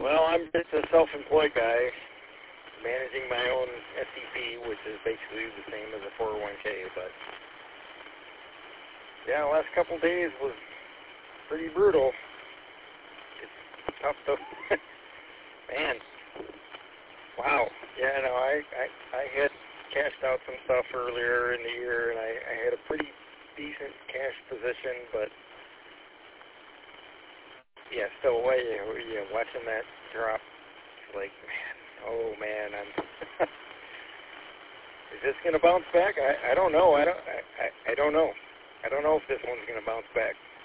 Well, I'm just a self-employed guy managing my own SEP, which is basically the same as a 401k. But yeah, the last couple of days was pretty brutal. It's tough to, man. Wow. Yeah, no, I had cashed out some stuff earlier in the year, and I had a pretty decent cash position, but yeah, still away. Watching that drop, it's like, man, I'm. Is this gonna bounce back? I don't know. I don't know. I don't know if this one's gonna bounce back.